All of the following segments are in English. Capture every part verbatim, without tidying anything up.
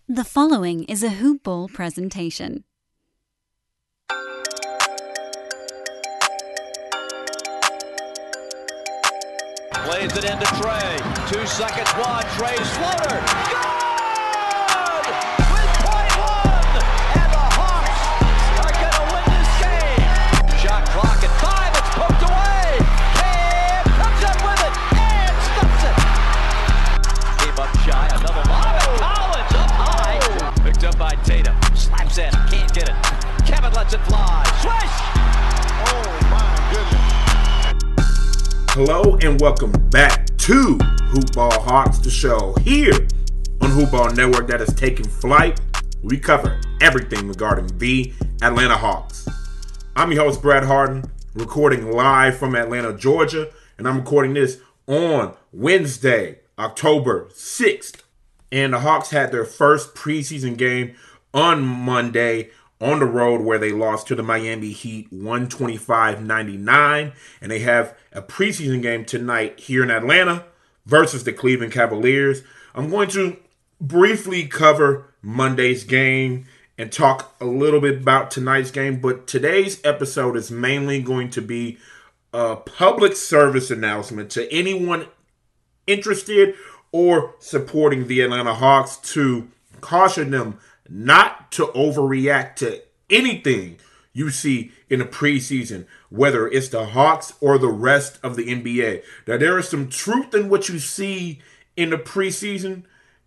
The following is a Hoop Ball presentation. Plays it into Trey. Two seconds, one. Trey's floater. Good! With point one! And the Hawks are going to win this game. Shot clock at five. It's poked away. Cam comes up with it and stops it. Came up shy. Another lob. Collins up high. Picked up by Tatum. Slaps in. Can't get it. Kevin lets it fly. Swish! Oh my goodness. Hello and welcome back to Hoop Ball Hawks, the show here on Hoop Ball Network that is taking flight. We cover everything regarding the Atlanta Hawks. I'm your host, Brad Harden, recording live from Atlanta, Georgia, and I'm recording this on Wednesday, October sixth. And the Hawks had their first preseason game on Monday on the road where they lost to the Miami Heat one twenty-five ninety-nine. And they have a preseason game tonight here in Atlanta versus the Cleveland Cavaliers. I'm going to briefly cover Monday's game and talk a little bit about tonight's game. But today's episode is mainly going to be a public service announcement to anyone interested or supporting the Atlanta Hawks to caution them not to overreact to anything you see in the preseason, whether it's the Hawks or the rest of the N B A. Now, there is some truth in what you see in the preseason,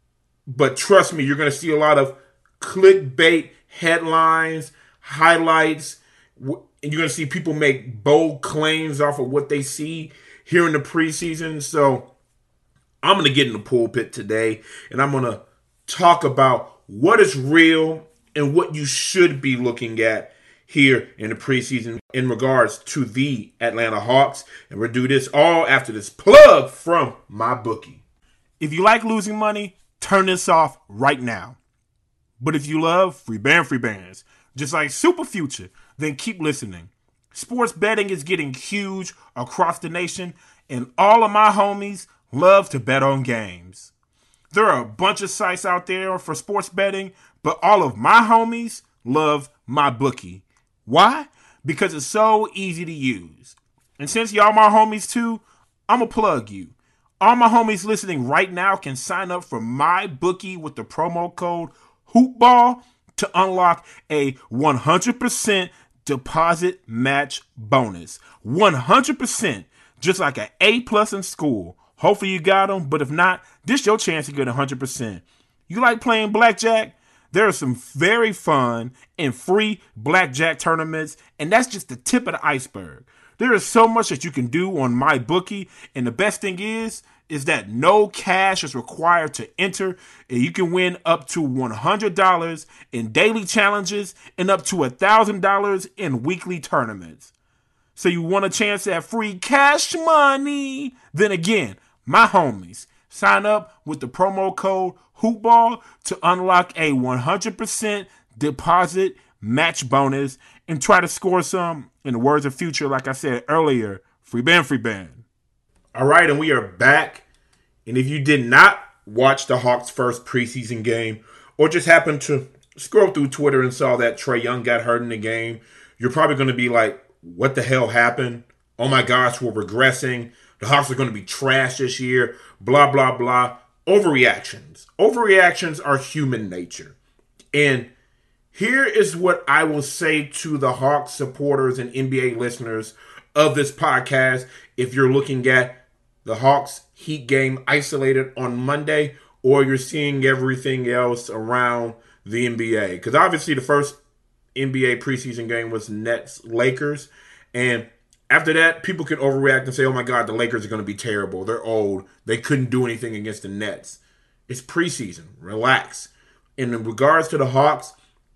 but trust me, you're going to see a lot of clickbait headlines, highlights, and you're going to see people make bold claims off of what they see here in the preseason. So I'm going to get in the pulpit today, and I'm going to talk about what is real and what you should be looking at here in the preseason in regards to the Atlanta Hawks. And we'll do this all after this plug from MyBookie. If you like losing money, turn this off right now. But if you love free band, free bands, just like Super Future, then keep listening. Sports betting is getting huge across the nation, and all of my homies love to bet on games. There are a bunch of sites out there for sports betting, but all of my homies love MyBookie. Why? Because it's so easy to use. And since y'all my homies too, I'm going to plug you. All my homies listening right now can sign up for MyBookie with the promo code HoopBall to unlock a one hundred percent deposit match bonus. one hundred percent, just like an A plus in school. Hopefully you got them, but if not, this your chance to get one hundred percent. You like playing blackjack? There are some very fun and free blackjack tournaments, and that's just the tip of the iceberg. There is so much that you can do on MyBookie, and the best thing is, is that no cash is required to enter, and you can win up to one hundred dollars in daily challenges and up to one thousand dollars in weekly tournaments. So you want a chance at free cash money? Then again, my homies, sign up with the promo code HoopBall to unlock a one hundred percent deposit match bonus and try to score some, in the words of Future, like I said earlier, free band, free band. All right, and we are back. And if you did not watch the Hawks' first preseason game or just happened to scroll through Twitter and saw that Trae Young got hurt in the game, you're probably going to be like, what the hell happened? Oh my gosh, we're regressing. The Hawks are going to be trash this year. Blah, blah, blah. Overreactions. Overreactions are human nature. And here is what I will say to the Hawks supporters and N B A listeners of this podcast. If you're looking at the Hawks Heat game isolated on Monday, or you're seeing everything else around the N B A. Because obviously the first N B A preseason game was Nets Lakers. And after that, people can overreact and say, oh my God, the Lakers are going to be terrible. They're old. They couldn't do anything against the Nets. It's preseason. Relax. And in regards to the Hawks,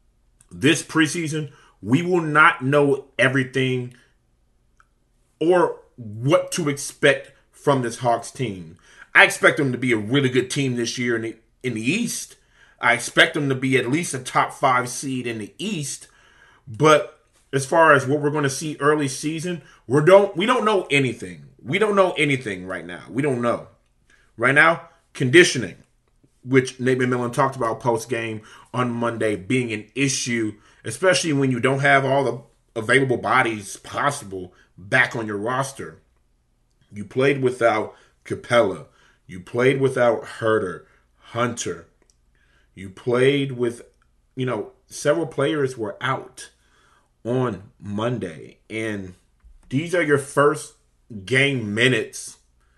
this preseason, we will not know everything or what to expect from this Hawks team. I expect them to be a really good team this year in the, in the East. I expect them to be at least a top five seed in the East. But as far as what we're going to see early season, we don't we don't know anything. We don't know anything right now. We don't know. Right now, conditioning. which Nate McMillan talked about post-game on Monday being an issue, especially when you don't have all the available bodies possible back on your roster. You played without Capella. You played without Herter, Hunter. You played with, you know, several players were out on Monday. And these are your first game minutes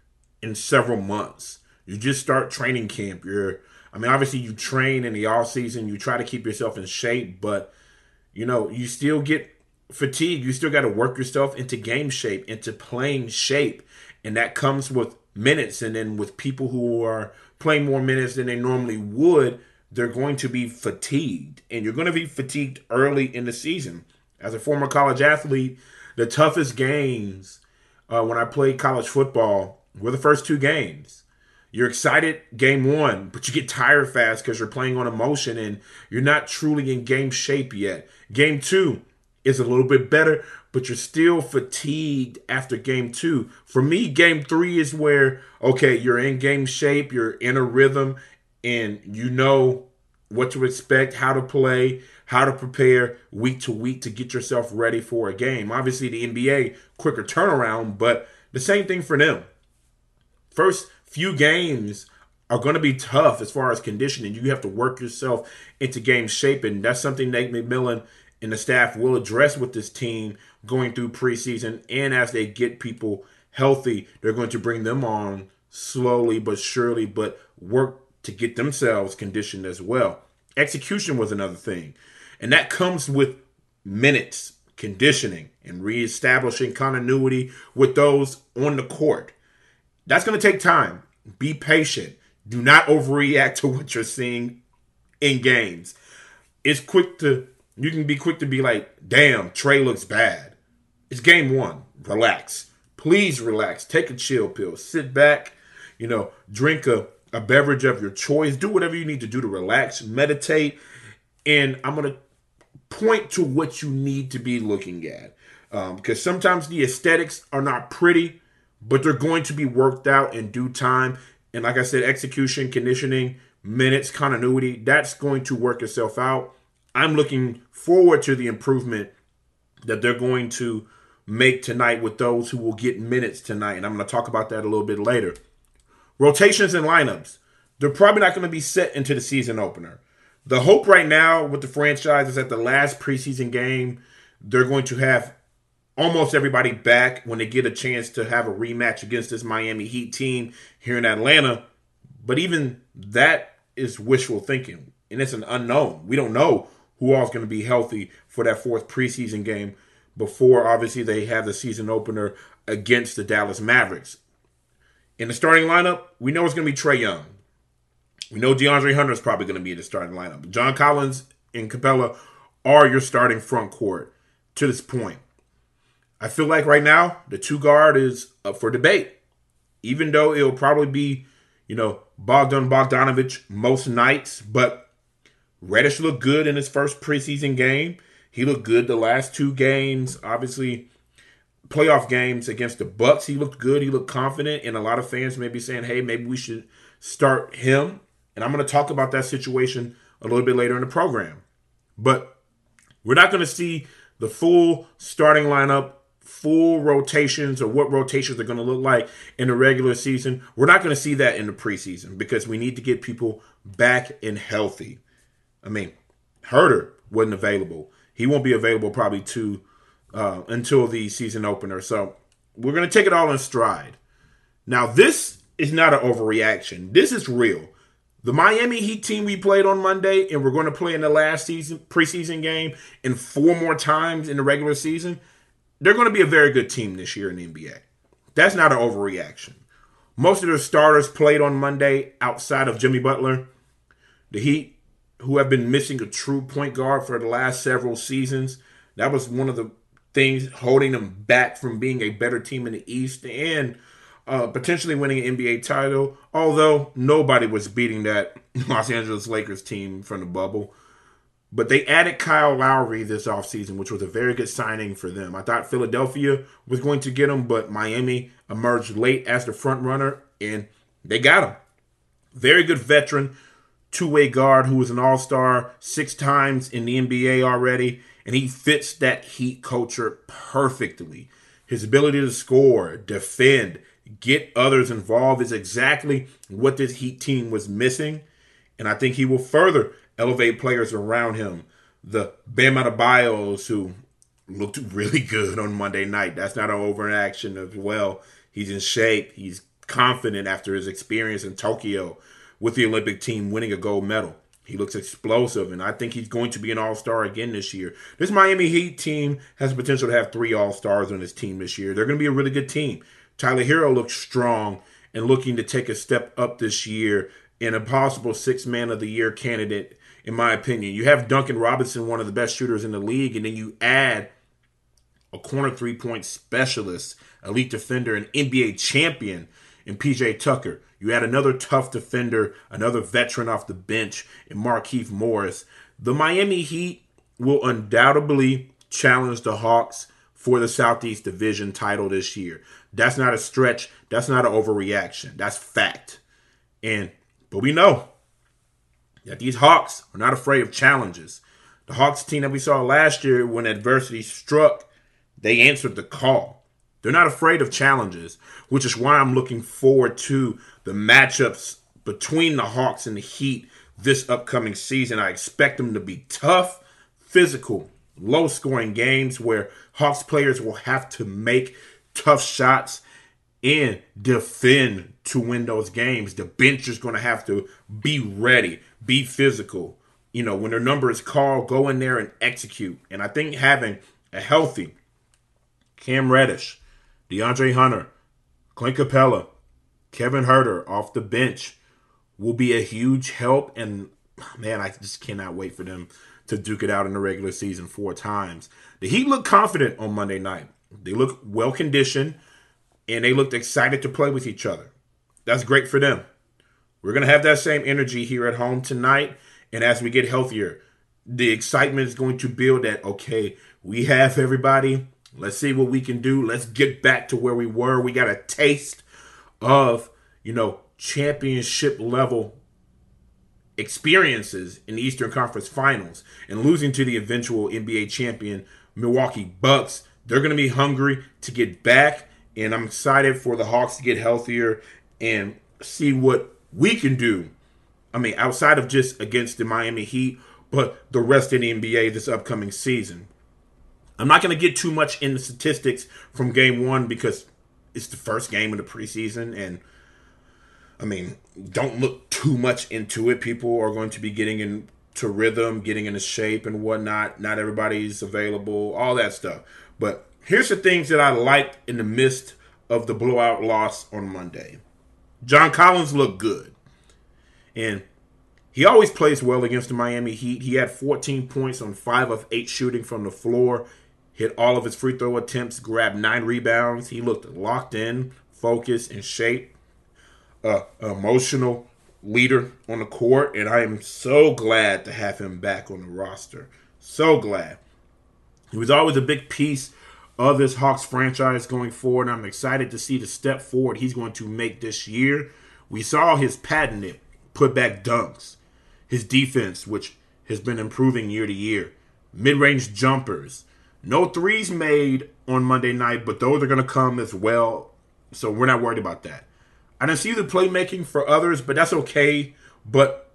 in several months. You just start training camp. You're, I mean, obviously you train in the off season. You try to keep yourself in shape, but, you know, you still get fatigued. You still got to work yourself into game shape, into playing shape. And that comes with minutes. And then with people who are playing more minutes than they normally would, they're going to be fatigued. And you're going to be fatigued early in the season. As a former college athlete, the toughest games uh, when I played college football were the first two games. You're excited game one, but you get tired fast because you're playing on emotion and you're not truly in game shape yet. Game two is a little bit better, but you're still fatigued after game two. For me, game three is where, okay, you're in game shape, you're in a rhythm, and you know what to expect, how to play, how to prepare week to week to get yourself ready for a game. Obviously, the N B A, quicker turnaround, but the same thing for them. First few games are going to be tough as far as conditioning. You have to work yourself into game shape, and that's something Nate McMillan and the staff will address with this team going through preseason. And as they get people healthy, they're going to bring them on slowly but surely, but work to get themselves conditioned as well. Execution was another thing. And that comes with minutes, conditioning, and reestablishing continuity with those on the court. That's going to take time. Be patient. Do not overreact to what you're seeing in games. It's quick to, you can be quick to be like, damn, Trey looks bad. It's game one. Relax. Please relax. Take a chill pill. Sit back, you know, drink a, a beverage of your choice. Do whatever you need to do to relax, meditate. And I'm going to point to what you need to be looking at. Um, because sometimes the aesthetics are not pretty, but they're going to be worked out in due time. And like I said, execution, conditioning, minutes, continuity, that's going to work itself out. I'm looking forward to the improvement that they're going to make tonight with those who will get minutes tonight. And I'm going to talk about that a little bit later. Rotations and lineups. They're probably not going to be set into the season opener. The hope right now with the franchise is that the last preseason game, they're going to have almost everybody back when they get a chance to have a rematch against this Miami Heat team here in Atlanta. But even that is wishful thinking, and it's an unknown. We don't know who all is going to be healthy for that fourth preseason game before, obviously, they have the season opener against the Dallas Mavericks. In the starting lineup, we know it's going to be Trae Young. We know DeAndre Hunter is probably going to be in the starting lineup. John Collins and Capella are your starting front court to this point. I feel like right now, the two guard is up for debate. Even though it'll probably be, you know, Bogdan Bogdanovic most nights. But Reddish looked good in his first preseason game. He looked good the last two games. Obviously, playoff games against the Bucks, he looked good. He looked confident. And a lot of fans may be saying, hey, maybe we should start him. And I'm going to talk about that situation a little bit later in the program. But we're not going to see the full starting lineup, full rotations, or what rotations are going to look like in the regular season. We're not going to see that in the preseason because we need to get people back and healthy. I mean, Herter wasn't available. He won't be available probably to, uh, until the season opener. So we're going to take it all in stride. Now, this is not an overreaction. This is real. The Miami Heat team we played on Monday, and we're going to play in the last season preseason game and four more times in the regular season, they're going to be a very good team this year in the N B A. That's not an overreaction. Most of their starters played on Monday outside of Jimmy Butler. The Heat, who have been missing a true point guard for the last several seasons, that was one of the things holding them back from being a better team in the East and uh, potentially winning an N B A title, although nobody was beating that Los Angeles Lakers team from the bubble. But they added Kyle Lowry this offseason, which was a very good signing for them. I thought Philadelphia was going to get him, but Miami emerged late as the front runner, and they got him. Very good veteran two-way guard who was an all-star six times in the N B A already, and he fits that Heat culture perfectly. His ability to score, defend, get others involved is exactly what this Heat team was missing, and I think he will further elevate players around him. The Bam Adebayos, who looked really good on Monday night. That's not an overaction as well. He's in shape. He's confident after his experience in Tokyo with the Olympic team winning a gold medal. He looks explosive, and I think he's going to be an all-star again this year. This Miami Heat team has the potential to have three all-stars on this team this year. They're going to be a really good team. Tyler Hero looks strong and looking to take a step up this year and a possible six-man of the year candidate, in my opinion. You have Duncan Robinson, one of the best shooters in the league, and then you add a corner three-point specialist, elite defender, an N B A champion in P J Tucker. You add another tough defender, another veteran off the bench in Markieff Morris. The Miami Heat will undoubtedly challenge the Hawks for the Southeast Division title this year. That's not a stretch. That's not an overreaction. That's fact. And but we know that these Hawks are not afraid of challenges. The Hawks team that we saw last year, when adversity struck, they answered the call. They're not afraid of challenges, which is why I'm looking forward to the matchups between the Hawks and the Heat this upcoming season. I expect them to be tough, physical, low-scoring games where Hawks players will have to make tough shots and defend to win those games. The bench is going to have to be ready, be physical. You know, when their number is called, go in there and execute. And I think having a healthy Cam Reddish, DeAndre Hunter, Clint Capella, Kevin Huerter off the bench will be a huge help. And, man, I just cannot wait for them to duke it out in the regular season four times. The Heat looked confident on Monday night. They looked well-conditioned, and they looked excited to play with each other. That's great for them. We're going to have that same energy here at home tonight, and as we get healthier, the excitement is going to build that, okay, we have everybody. Let's see what we can do. Let's get back to where we were. We got a taste of, you know, championship level experiences in the Eastern Conference Finals and losing to the eventual N B A champion Milwaukee Bucks. They're going to be hungry to get back, and I'm excited for the Hawks to get healthier and see what we can do. I mean, outside of just against the Miami Heat, but the rest of the N B A this upcoming season. I'm not going to get too much into statistics from game one because it's the first game of the preseason, and I mean, don't look too much into it. People are going to be getting into rhythm, getting into shape and whatnot. Not everybody's available, all that stuff. But here's the things that I liked in the midst of the blowout loss on Monday. John Collins looked good. And he always plays well against the Miami Heat. He had fourteen points on five of eight shooting from the floor. Hit all of his free throw attempts, grabbed nine rebounds. He looked locked in, focused, in shape. Uh, emotional leader on the court, and I am so glad to have him back on the roster. So glad. He was always a big piece of this Hawks franchise going forward, and I'm excited to see the step forward he's going to make this year. We saw his patented putback dunks, his defense, which has been improving year to year, mid-range jumpers. No threes made on Monday night, but those are going to come as well, so we're not worried about that. I didn't see the playmaking for others, but that's okay. But,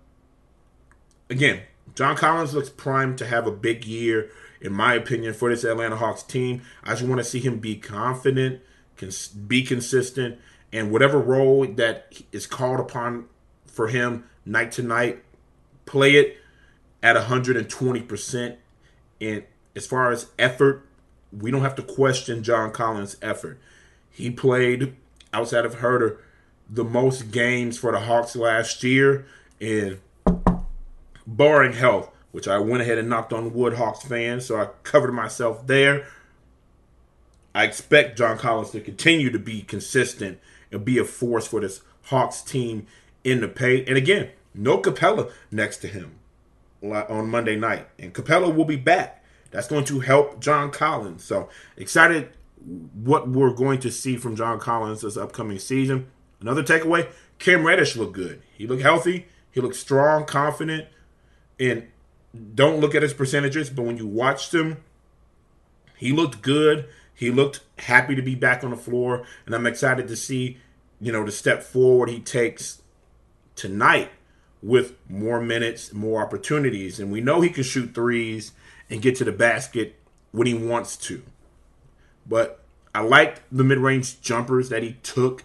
again, John Collins looks primed to have a big year, in my opinion, for this Atlanta Hawks team. I just want to see him be confident, cons- be consistent, and whatever role that is called upon for him night to night, play it at one hundred twenty percent. And as far as effort, we don't have to question John Collins' effort. He played, outside of Huerter, the most games for the Hawks last year, and barring health, which I went ahead and knocked on wood, Hawks fans, so I covered myself there. I expect John Collins to continue to be consistent and be a force for this Hawks team in the paint. And again, no Capella next to him on Monday night, and Capella will be back. That's going to help John Collins. So excited what we're going to see from John Collins this upcoming season. Another takeaway, Cam Reddish looked good. He looked healthy. He He looked strong, confident, and don't look at his percentages, but when you watched him, he looked good. He looked happy to be back on the floor, and I'm excited to see, you know, the step forward he takes tonight with more minutes, more opportunities. And we know he can shoot threes and get to the basket when he wants to. But I liked the mid-range jumpers that he took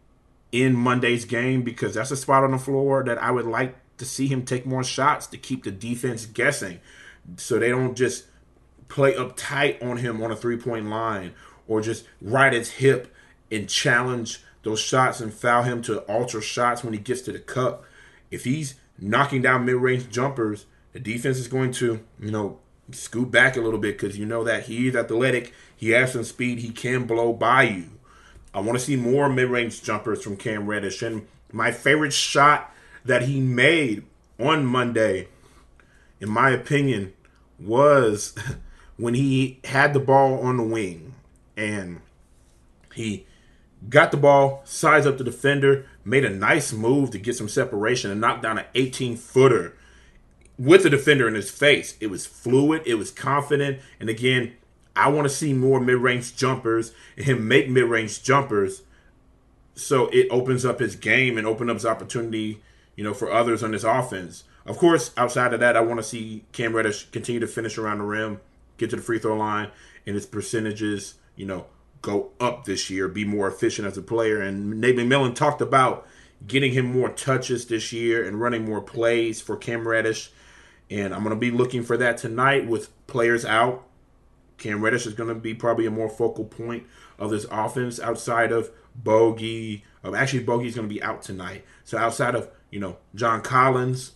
in Monday's game because that's a spot on the floor that I would like to see him take more shots to keep the defense guessing so they don't just play up tight on him on a three-point line or just ride his hip and challenge those shots and foul him to alter shots when he gets to the cup. If he's knocking down mid-range jumpers, the defense is going to, you know, scoot back a little bit because you know that he's athletic, he has some speed, he can blow by you. I want to see more mid-range jumpers from Cam Reddish. And my favorite shot that he made on Monday, in my opinion, was when he had the ball on the wing and he got the ball, sized up the defender, made a nice move to get some separation and knocked down an eighteen-footer with the defender in his face. It was fluid. It was confident. And again, I want to see more mid-range jumpers and him make mid-range jumpers so it opens up his game and opens up his opportunity, you know, for others on this offense. Of course, outside of that, I want to see Cam Reddish continue to finish around the rim, get to the free throw line, and his percentages, you know, go up this year, be more efficient as a player. And Nate McMillan talked about getting him more touches this year and running more plays for Cam Reddish. And I'm going to be looking for that tonight with players out. Cam Reddish is going to be probably a more focal point of this offense outside of Bogey. Um, actually, Bogey's going to be out tonight. So outside of, you know, John Collins,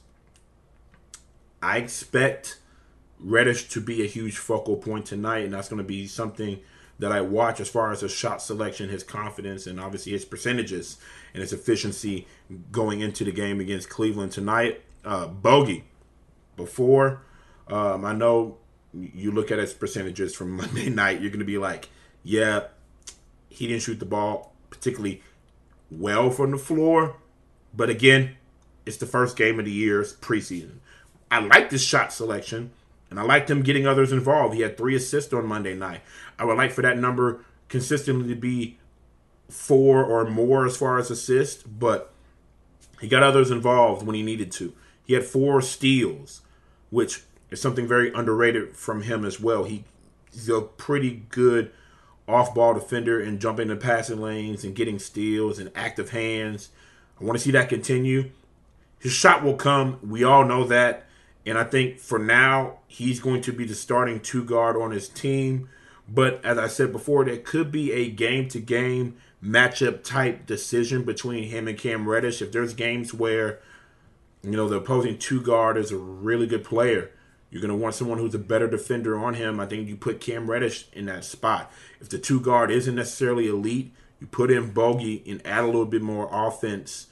I expect Reddish to be a huge focal point tonight, and that's going to be something that I watch as far as his shot selection, his confidence, and obviously his percentages and his efficiency going into the game against Cleveland tonight. Uh, Bogey, before, um, I know you look at his percentages from Monday night, you're going to be like, yeah, he didn't shoot the ball particularly well from the floor. But again, it's the first game of the year, it's preseason. I like this shot selection, and I liked him getting others involved. He had three assists on Monday night. I would like for that number consistently to be four or more as far as assists, but he got others involved when he needed to. He had four steals, which is something very underrated from him as well. He, he's a pretty good off-ball defender and jumping the passing lanes and getting steals and active hands. I want to see that continue. His shot will come. We all know that. And I think for now, he's going to be the starting two guard on his team. But as I said before, there could be a game-to-game matchup type decision between him and Cam Reddish. If there's games where, you know, the opposing two guard is a really good player, you're going to want someone who's a better defender on him. I think you put Cam Reddish in that spot. If the two guard isn't necessarily elite, you put in Bogey and add a little bit more offense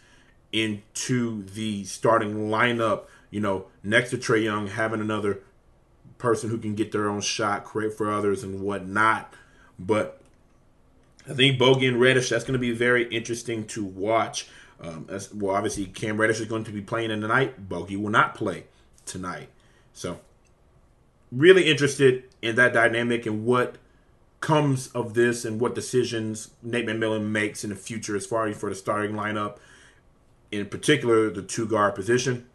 into the starting lineup, you know, next to Trae Young, having another person who can get their own shot, create for others and whatnot. But I think Bogey and Reddish, that's going to be very interesting to watch. Um, as, well, obviously, Cam Reddish is going to be playing in tonight. Bogey will not play tonight. So, really interested in that dynamic and what comes of this and what decisions Nate McMillan makes in the future as far as for the starting lineup, in particular the two-guard position.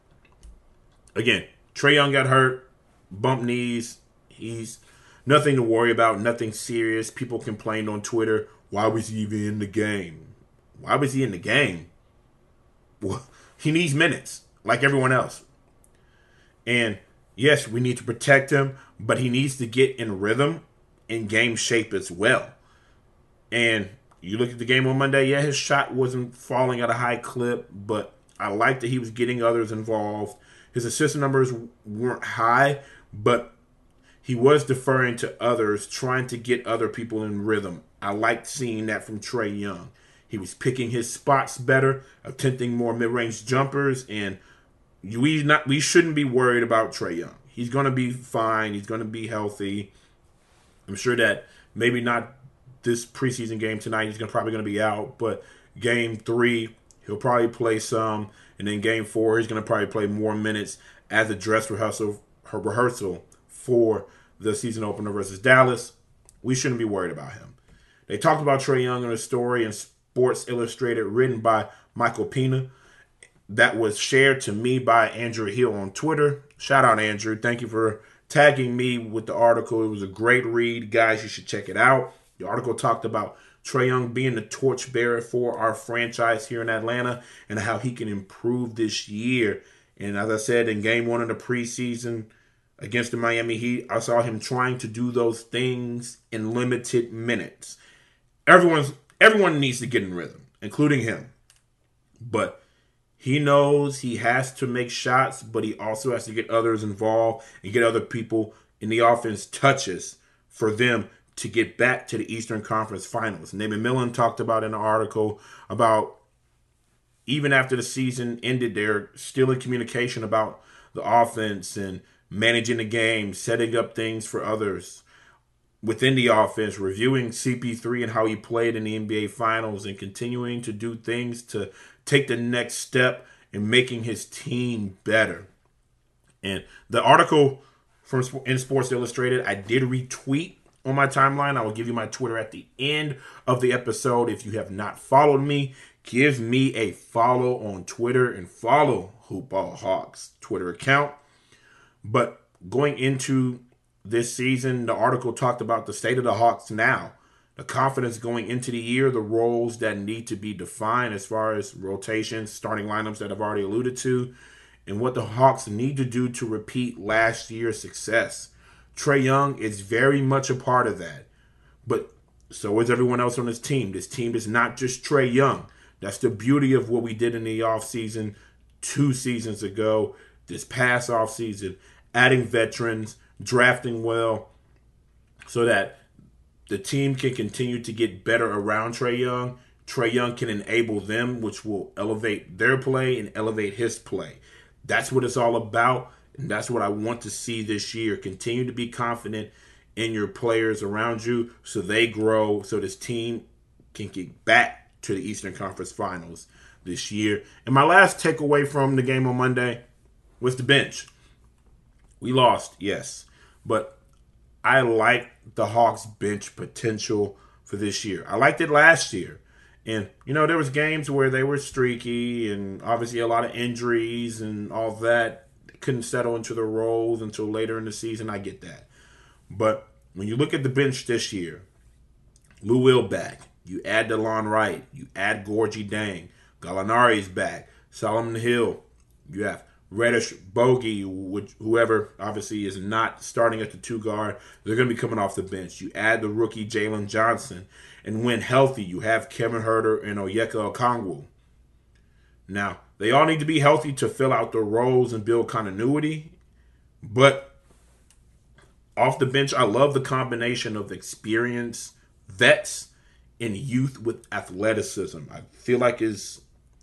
Again, Trae Young got hurt, bumped knees. He's nothing to worry about, nothing serious. People complained on Twitter, why was he even in the game? Why was he in the game? Well, he needs minutes, like everyone else. And yes, we need to protect him, but he needs to get in rhythm and game shape as well. And you look at the game on Monday, yeah, his shot wasn't falling at a high clip, but I like that he was getting others involved. His assist numbers weren't high, but he was deferring to others, trying to get other people in rhythm. I liked seeing that from Trae Young. He was picking his spots better, attempting more mid-range jumpers, and we not we shouldn't be worried about Trae Young. He's going to be fine. He's going to be healthy. I'm sure that maybe not this preseason game tonight. He's gonna, probably going to be out, but game three, he'll probably play some. And then game four, he's going to probably play more minutes as a dress rehearsal, her rehearsal for the season opener versus Dallas. We shouldn't be worried about him. They talked about Trae Young in a story in Sports Illustrated written by Michael Pina that was shared to me by Andrew Hill on Twitter. Shout out, Andrew. Thank you for tagging me with the article. It was a great read. Guys, you should check it out. The article talked about Trae Young being the torchbearer for our franchise here in Atlanta and how he can improve this year. And as I said, in game one of the preseason against the Miami Heat, I saw him trying to do those things in limited minutes. Everyone's everyone needs to get in rhythm, including him. But he knows he has to make shots, but he also has to get others involved and get other people in the offense touches for them to get back to the Eastern Conference Finals. Nate Millen talked about in the article about even after the season ended, they're still in communication about the offense and managing the game, setting up things for others within the offense, reviewing C P three and how he played in the N B A Finals, and continuing to do things to take the next step in making his team better. And the article from in Sports Illustrated, I did retweet on my timeline. I will give you my Twitter at the end of the episode. If you have not followed me, give me a follow on Twitter and follow Hoopball Hawks Twitter account. But going into this season, the article talked about the state of the Hawks now, the confidence going into the year, the roles that need to be defined as far as rotations, starting lineups that I've already alluded to, and what the Hawks need to do to repeat last year's success. Trae Young is very much a part of that, but so is everyone else on this team. This team is not just Trae Young. That's the beauty of what we did in the offseason two seasons ago, this past offseason, adding veterans, drafting well, so that the team can continue to get better around Trae Young. Trae Young can enable them, which will elevate their play and elevate his play. That's what it's all about, and that's what I want to see this year. Continue to be confident in your players around you so they grow, so this team can get back to the Eastern Conference Finals this year. And my last takeaway from the game on Monday was the bench. We lost, yes, but I like the Hawks bench potential for this year. I liked it last year. And, you know, there was games where they were streaky and obviously a lot of injuries and all that. They couldn't settle into their roles until later in the season. I get that. But when you look at the bench this year, Lou Will back. You add DeLon Wright. You add Gorgie Dang. Gallinari's back. Solomon Hill. You have Reddish, Bogey, which, whoever obviously is not starting at the two guard, they're going to be coming off the bench. You add the rookie Jalen Johnson, and when healthy, you have Kevin Huerter and Onyeka Okongwu. Now, they all need to be healthy to fill out their roles and build continuity, but off the bench, I love the combination of experience, vets, and youth with athleticism. I feel like it's,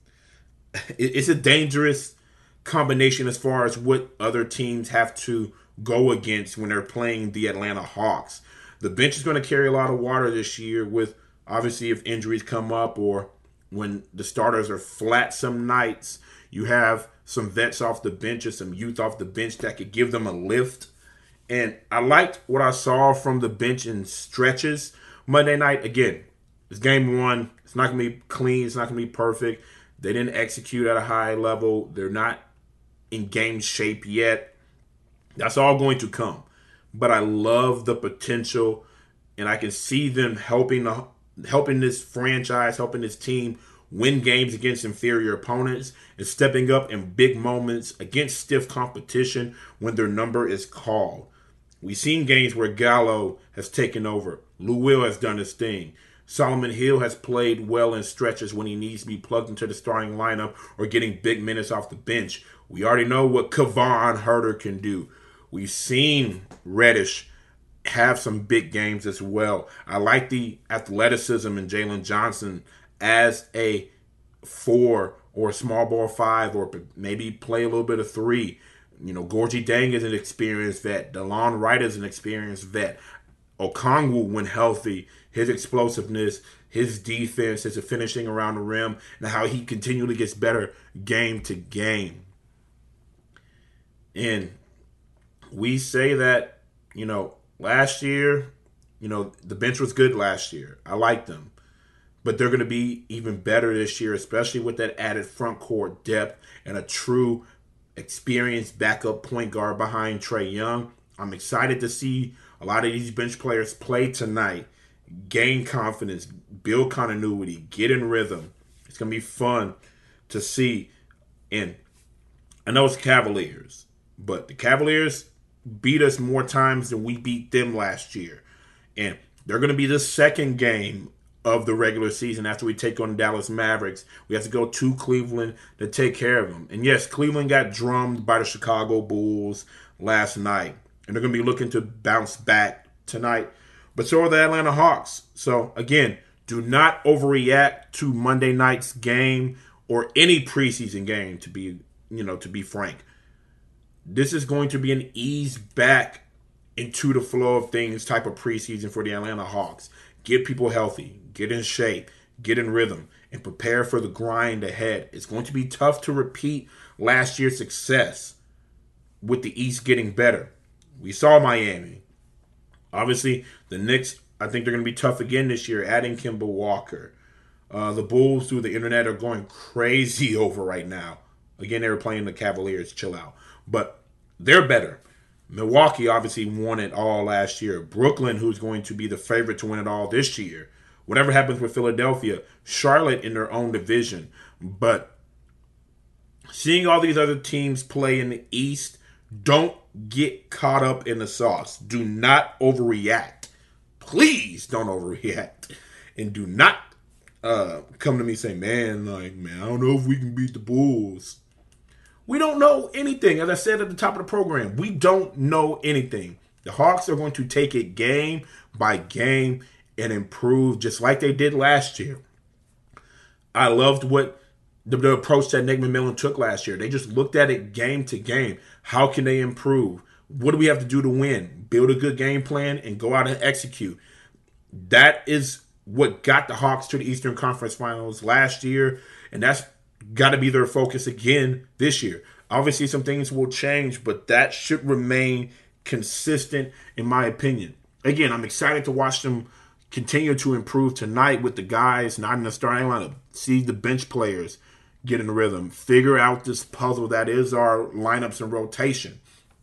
it's a dangerous combination as far as what other teams have to go against when they're playing the Atlanta Hawks. The bench is going to carry a lot of water this year with, obviously, if injuries come up or when the starters are flat some nights, you have some vets off the bench and some youth off the bench that could give them a lift. And I liked what I saw from the bench in stretches Monday night. Again, it's game one. It's not going to be clean. It's not going to be perfect. They didn't execute at a high level. They're not in game shape yet. That's all going to come. But I love the potential, and I can see them helping the, helping this franchise, helping this team win games against inferior opponents and stepping up in big moments against stiff competition when their number is called. We've seen games where Gallo has taken over. Lou Will has done his thing. Solomon Hill has played well in stretches when he needs to be plugged into the starting lineup or getting big minutes off the bench. We already know what Kevon Huerter can do. We've seen Reddish have some big games as well. I like the athleticism in Jalen Johnson as a four or a small ball five, or maybe play a little bit of three. You know, Gorgie Dang is an experienced vet. DeLon Wright is an experienced vet. Okongwu, when healthy, his explosiveness, his defense, his finishing around the rim, and how he continually gets better game to game. And we say that, you know, last year, you know, the bench was good last year. I liked them. But they're going to be even better this year, especially with that added front court depth and a true experienced backup point guard behind Trae Young. I'm excited to see a lot of these bench players play tonight, gain confidence, build continuity, get in rhythm. It's going to be fun to see. And I know it's Cavaliers, but the Cavaliers beat us more times than we beat them last year. And they're going to be the second game of the regular season after we take on the Dallas Mavericks. We have to go to Cleveland to take care of them. And yes, Cleveland got drummed by the Chicago Bulls last night. And they're going to be looking to bounce back tonight. But so are the Atlanta Hawks. So, again, do not overreact to Monday night's game or any preseason game, to be, you know, to be frank. This is going to be an ease back into the flow of things type of preseason for the Atlanta Hawks. Get people healthy, get in shape, get in rhythm, and prepare for the grind ahead. It's going to be tough to repeat last year's success with the East getting better. We saw Miami. Obviously, the Knicks, I think they're going to be tough again this year, adding Kemba Walker. Uh, the Bulls through the internet are going crazy over right now. Again, they were playing the Cavaliers. Chill out. But they're better. Milwaukee obviously won it all last year. Brooklyn, who's going to be the favorite to win it all this year. Whatever happens with Philadelphia. Charlotte in their own division. But seeing all these other teams play in the East, don't get caught up in the sauce. Do not overreact. Please don't overreact. And do not uh, come to me saying, man, like, man, I don't know if we can beat the Bulls. We don't know anything. As I said at the top of the program, we don't know anything. The Hawks are going to take it game by game and improve just like they did last year. I loved what the, the approach that Nick McMillan took last year. They just looked at it game to game. How can they improve? What do we have to do to win? Build a good game plan and go out and execute. That is what got the Hawks to the Eastern Conference Finals last year, and that's got to be their focus again this year. Obviously, some things will change, but that should remain consistent, in my opinion. Again, I'm excited to watch them continue to improve tonight with the guys not in the starting lineup. See the bench players get in the rhythm. Figure out this puzzle that is our lineups and rotation.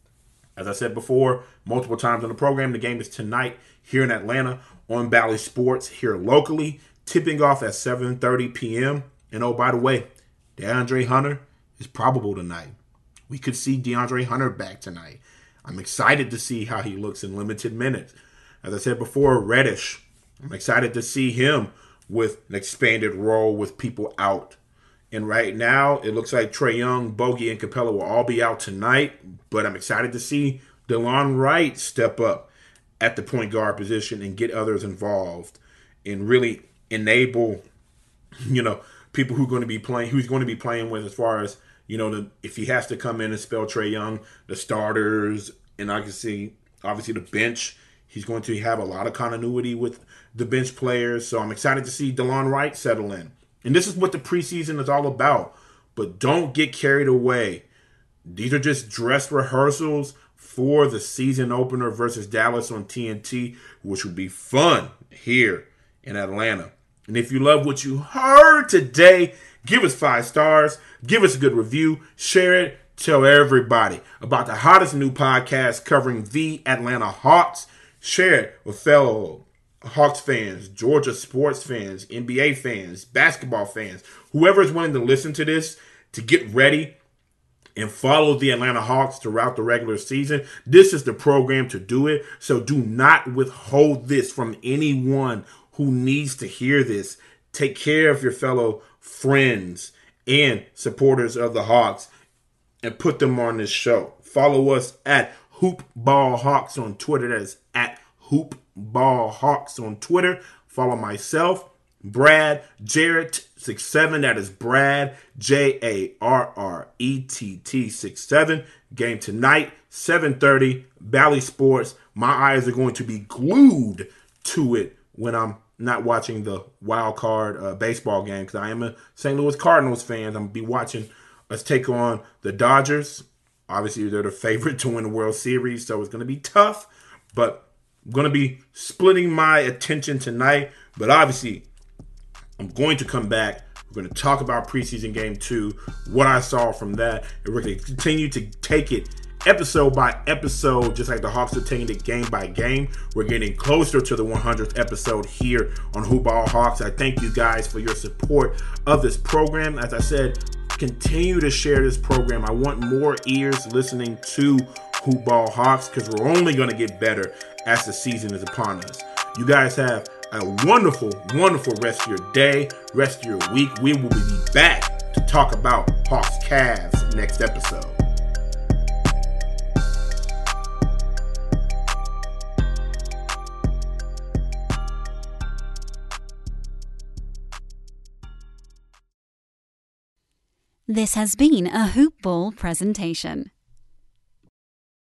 As I said before, multiple times on the program, the game is tonight here in Atlanta on Bally Sports here locally, tipping off at seven thirty p.m. And oh, by the way, DeAndre Hunter is probable tonight. We could see DeAndre Hunter back tonight. I'm excited to see how he looks in limited minutes. As I said before, Reddish, I'm excited to see him with an expanded role with people out. And right now, it looks like Trae Young, Bogey, and Capella will all be out tonight. But I'm excited to see DeLon Wright step up at the point guard position and get others involved and really enable, you know, people who are going to be playing, who's going to be playing with as far as, you know, the, if he has to come in and spell Trae Young, the starters, and I can see, obviously, the bench. He's going to have a lot of continuity with the bench players. So I'm excited to see DeLon Wright settle in. And this is what the preseason is all about. But don't get carried away. These are just dress rehearsals for the season opener versus Dallas on T N T, which will be fun here in Atlanta. And if you love what you heard today, give us five stars, give us a good review, share it, tell everybody about the hottest new podcast covering the Atlanta Hawks. Share it with fellow Hawks fans, Georgia sports fans, N B A fans, basketball fans, whoever is willing to listen to this to get ready and follow the Atlanta Hawks throughout the regular season. This is the program to do it. So do not withhold this from anyone who needs to hear this. Take care of your fellow friends and supporters of the Hawks and put them on this show. Follow us at HoopBallHawks on Twitter. That is at HoopBallHawks on Twitter. Follow myself, Brad Jarrett six seven. That is Brad, J A R R E T T six seven. Game tonight, seven thirty, Bally Sports. My eyes are going to be glued to it when I'm not watching the wild card uh, baseball game, because I am a Saint Louis Cardinals fan. I'm going to be watching us take on the Dodgers. Obviously, they're the favorite to win the World Series, so it's going to be tough. But I'm going to be splitting my attention tonight. But obviously, I'm going to come back. We're going to talk about preseason game two, what I saw from that. And we're going to continue to take it episode by episode, just like the Hawks are taking it game by game. We're getting closer to the one hundredth episode here on Hoop Ball Hawks. I thank you guys for your support of this program. As I said, continue to share this program. I want more ears listening to Hoop Ball Hawks, because we're only going to get better as the season is upon us. You guys have a wonderful, wonderful rest of your day, rest of your week. We will be back to talk about Hawks Cavs next episode. This has been a Hoop Ball presentation.